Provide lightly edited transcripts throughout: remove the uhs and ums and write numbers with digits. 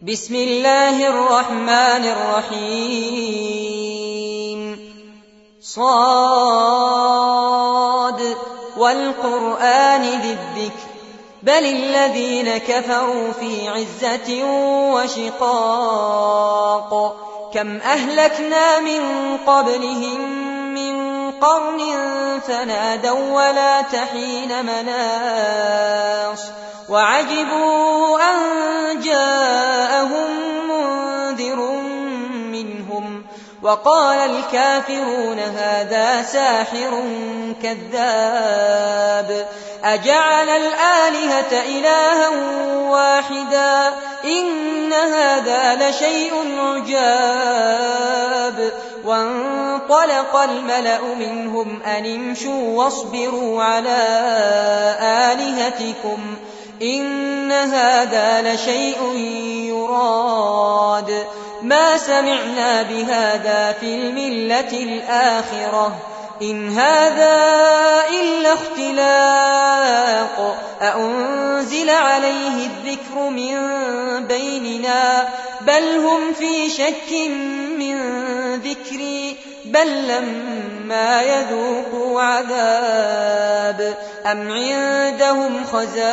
بسم الله الرحمن الرحيم صاد والقرآن ذي الذكر بل الذين كفروا في عزة وشقاق كم أهلكنا من قبلهم من قرن فنادوا ولا تحين مناص وعجبوا أن جاءهم منذر منهم وقال الكافرون هذا ساحر كذاب أجعل الآلهة إلها واحدا إن هذا لشيء عجاب وانطلق الملأ منهم أن امشوا واصبروا على آلهتكم إن هذا لشيء يراد ما سمعنا بهذا في الملة الآخرة إن هذا إلا اختلاق أأنزل عليه الذكر من بيننا بل هم في شك من ذكري بل لما يذوقوا عذاب أم عندهم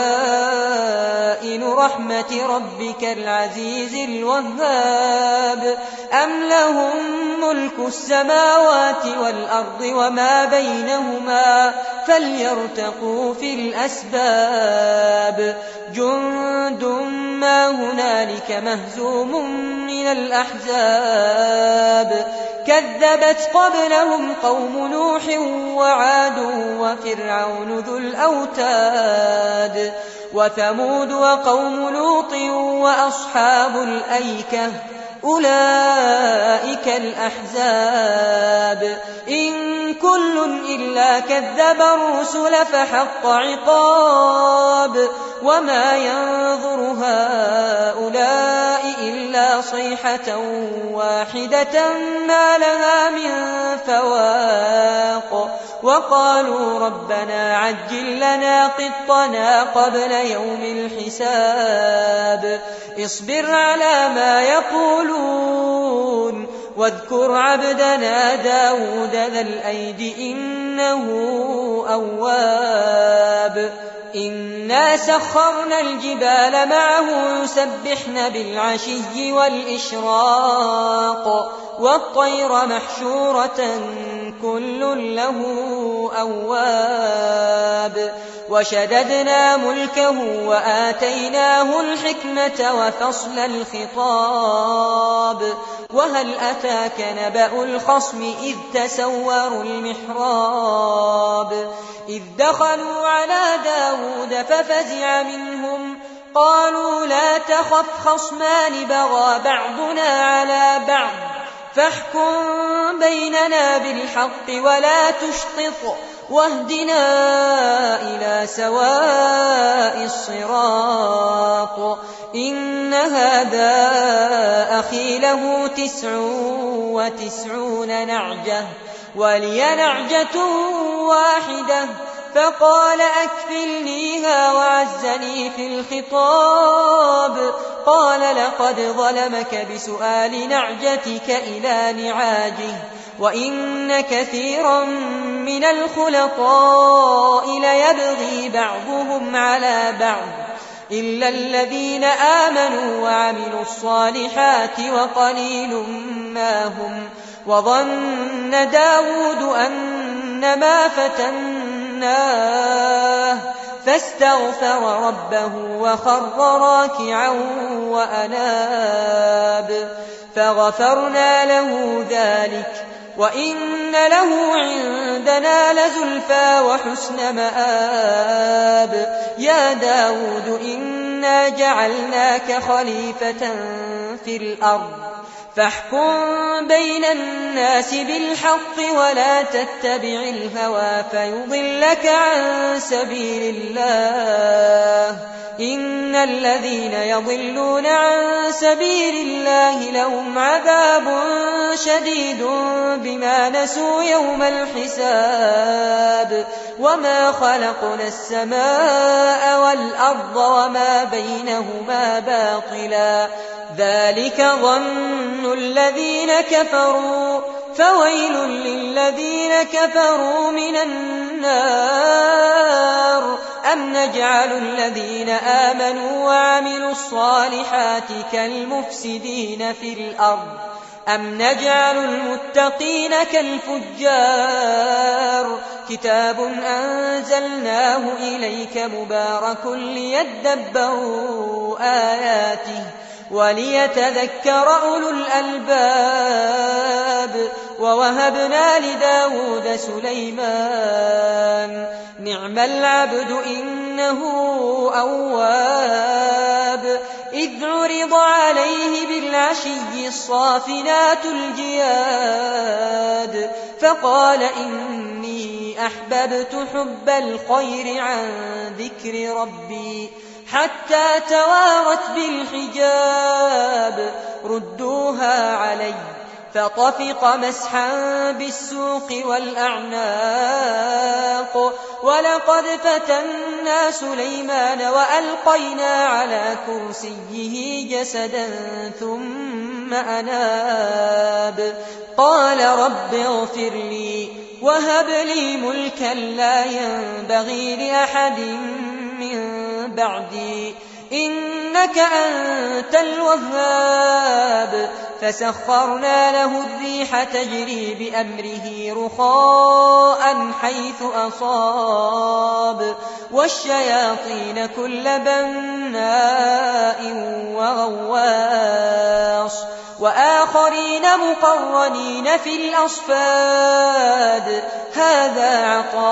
خزائن رحمة ربك العزيز الوهاب أم لهم ملك السماوات والأرض وما بينهما فليرتقوا في الأسباب جند ما هنالك مهزوم من الأحزاب كذبت قبلهم قوم نوح وعاد وفرعون ذو الأوتاد وثمود وقوم لوط وأصحاب الأيكة أولئك الأحزاب إن كل إلا كذب الرسل فحق عقاب وما ينظر هؤلاء إلا صيحة واحدة ما لها من فواق وقالوا ربنا عجل لنا قطنا قبل يوم الحساب اصبر على ما يقولون واذكر عبدنا داود ذا الأيد إنه أواب إنا سخرنا الجبال معه يسبحن بالعشي والإشراق والطير محشورة كل له أواب وشددنا ملكه وآتيناه الحكمة وفصل الخطاب وهل أتاك نبأ الخصم إذ تسوروا المحراب إذ دخلوا على داود ففزع منهم قالوا لا تخف خصمان بغى بعضنا على بعض فاحكم بيننا بالحق ولا تشطط واهدنا إلى سواء الصراط إن هذا أخي له 99 نعجة ولي نعجة واحدة فقال أكفلنيها وعزني في الخطاب قال لقد ظلمك بسؤال نعجتك إلى نعاجه وإن كثيرا من الخلطاء ليبغي بعضهم على بعض إلا الذين آمنوا وعملوا الصالحات وقليل ما هم وظن داود أنما فتناه فاستغفر ربه وخر راكعا وأناب فغفرنا له ذلك وإن له عندنا لزلفى وحسن مآب يا داود إنا جعلناك خليفة في الأرض فاحكم بين الناس بالحق ولا تتبع الهوى فيضلك عن سبيل الله إن الذين يضلون عن سبيل الله لهم عذاب شديد بما نسوا يوم الحساب وما خلقنا السماء والأرض وما بينهما باطلا ذلك ظن الذين كفروا فويل للذين كفروا من النار أم نجعل الذين آمنوا وعملوا الصالحات كالمفسدين في الأرض أم نجعل المتقين كالفجار كتاب أنزلناه إليك مبارك ليدبروا آياته وليتذكر أولو الألباب ووهبنا لداود سليمان نعم العبد إنه أواب إذ عرض عليه بالعشي الصافنات الجياد فقال إني أحببت حب الخير عن ذكر ربي حتى توارت بالحجاب ردوها علي فطفق مسحا بالسوق والأعناق ولقد فتنا سليمان وألقينا على كرسيه جسدا ثم أناب قال رب اغفر لي وهب لي ملكا لا ينبغي لأحد من بعدي إنك أنت الوهاب فسخرنا له الريح تجري بأمره رخاء حيث أصاب والشياطين كل بناء وغواص وآخرين مقرنين في الأصفاد هذا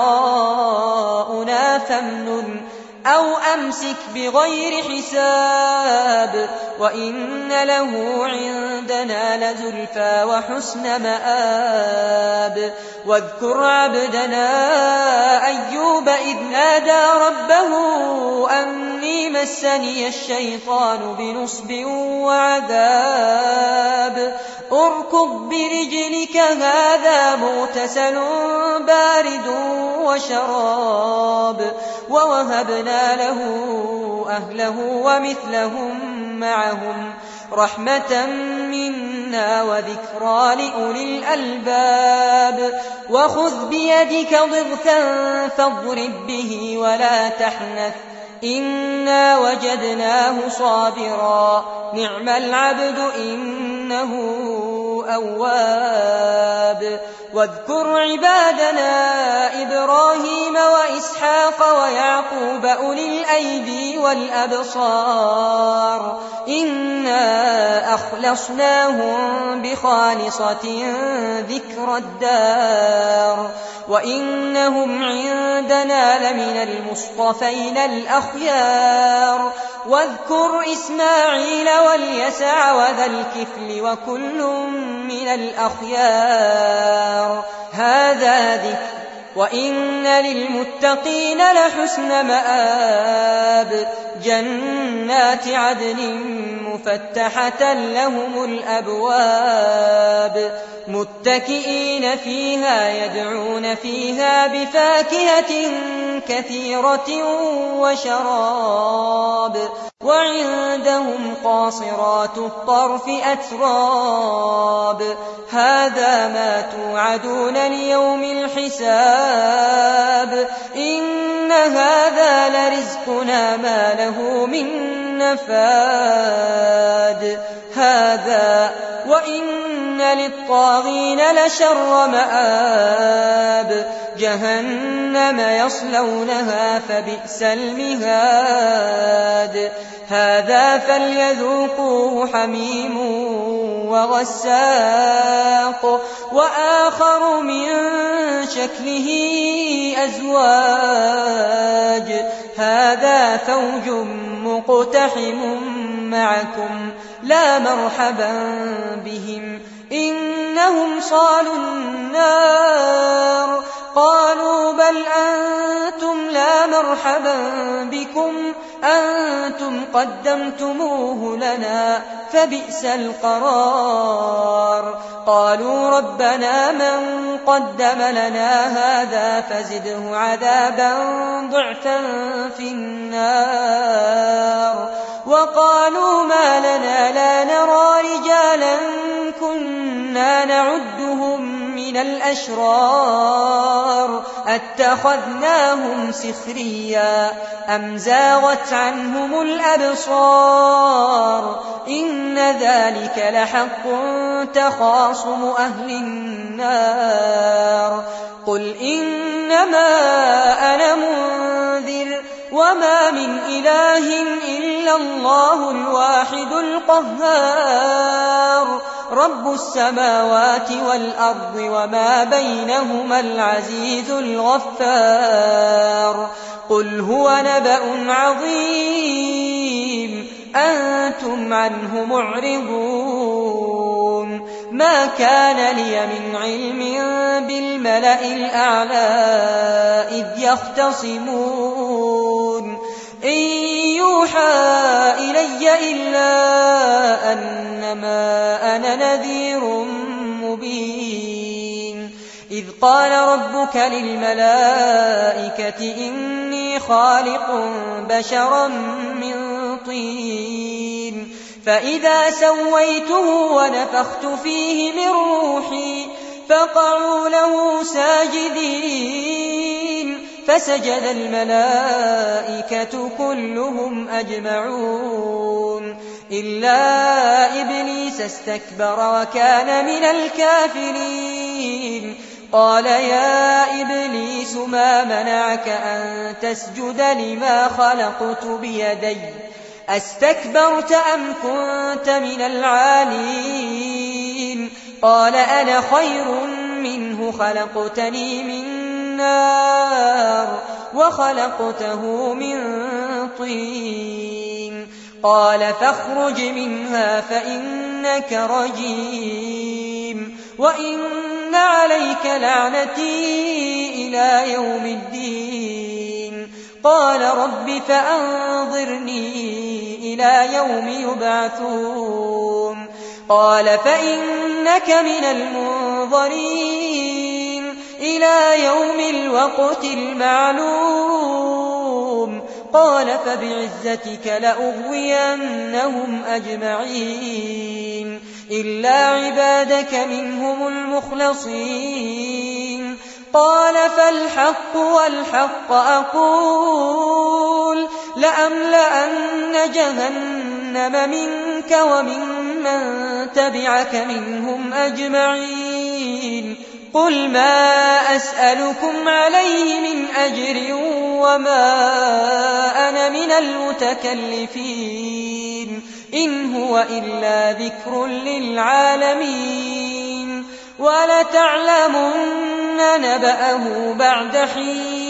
عطاؤنا فامنن أو أمسك بغير حساب وإن له عندنا لزلفى وحسن مآب واذكر عبدنا أيوب إذ نادى ربه أني مسني الشيطان بنصب وعذاب اركض برجلك هذا مغتسل بارد وشراب ووهبنا له أهله ومثلهم معهم رحمة منا وذكرى لأولي الألباب وخذ بيدك ضغثا فاضرب به ولا تحنث إنا وجدناه صابرا نعم العبد إنه أواب واذكر عبادنا إبراهيم وإسحاق ويعقوب أولي الأيدي والأبصار إنا أخلصناهم بخالصة ذكر الدار وإنهم عندنا لمن المصطفين الأخيار واذكر إسماعيل واليسع وذا الكفل وكل من الأخيار هذا ذكر وإن للمتقين لحسن مآب جنات عدن مفتحة لهم الأبواب متكئين فيها يدعون فيها بفاكهة كثيرة وشراب وعندهم قاصرات الطرف أتراب هذا ما توعدون ليوم الحساب إن هذا لرزقنا ما له من نفاد هذا وإن للطاغين لشر مآب جهنم يصلونها فبئس المهاد هذا فليذوقوه حميم وغساق وآخر من شكله أزواج هذا فوج مقتحم معكم لا مرحبا بهم إنهم صالوا النار قالوا بل أنتم لا مرحبا بكم أنتم قدمتموه لنا فبئس القرار قالوا ربنا من قدم لنا هذا فزده عذابا ضعفا في النار وقالوا ما لنا لا نرى رجالا كنا نعدهم من الأشرار أتخذناهم سخريا أم زاغت عنهم الأبصار إن ذلك لحق تخاصم أهل النار قل إنما أنا منذر وما من إله إلا الله الواحد القهار رب السماوات والأرض وما بينهما العزيز الغفار قل هو نبأ عظيم أنتم عنه معرضون ما كان لي من علم بالملأ الأعلى إذ يختصمون إن يوحى إلي إلا أنما أنا نذير مبين إذ قال ربك للملائكة إني خالق بشرا من طين فإذا سويته ونفخت فيه من روحي فقعوا له ساجدين فسجد الملائكة كلهم أجمعون إلا إبليس استكبر وكان من الكافرين قال يا إبليس ما منعك أن تسجد لما خلقت بيدي أستكبرت أم كنت من العالين قال أنا خير منه خلقتني من نار وخلقته من طين قال فاخرج منها فإنك رجيم وإن عليك لعنتي إلى يوم الدين قال رب فأنظرني إلى يوم يبعثون قال فإنك من المنظرين إلى يوم الوقت المعلوم قال فبعزتك لأغوينهم أجمعين إلا عبادك منهم المخلصين قال فالحق والحق أقول لأملأن جهنم منك وممن تبعك منهم أجمعين قل ما أسألكم عليه من أجر وما أنا من المتكلفين إن هو إلا ذكر للعالمين ولتعلمن نبأه بعد حين